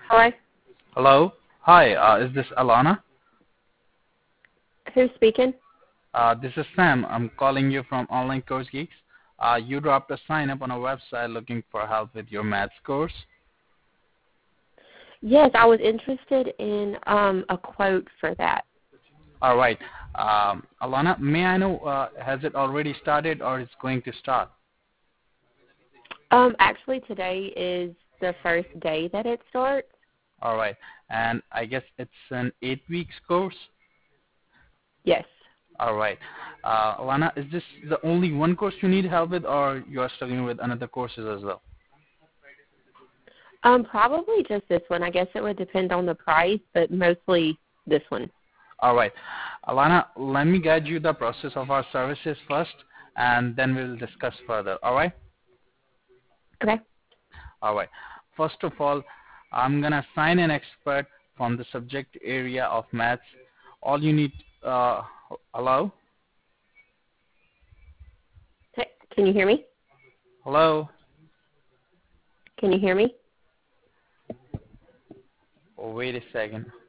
Hello? Hello. Hi, is this Alana? Who's speaking? This is Sam. I'm calling you from Online Course Geeks. You dropped a sign up on our website looking for help with your maths course. Yes, I was interested in a quote for that. All right. Alana, may I know, has it already started or is going to start? Actually, today is the first day that it starts. All right. And I guess it's an 8 weeks course? Yes. All right. Alana, is this the only one course you need help with or you are struggling with another courses as well? Probably just this one. I guess it would depend on the price, but mostly this one. All right. Alana, let me guide you the process of our services first, and then we'll discuss further. All right? Okay. All right. First of all, I'm going to assign an expert from the subject area of maths. All you need, hello? Hey, can you hear me? Hello? Can you hear me? Oh, wait a second.